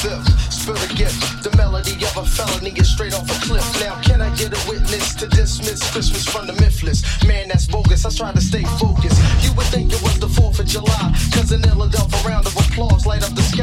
fifth. Spill the gift. The melody of a felony is straight off a cliff. Now, can I get a witness to dismiss Christmas from the mythless? Man, that's bogus. I try to stay focused. You would think it was the 4th of July, cause an ill enough round of applause light up the sky.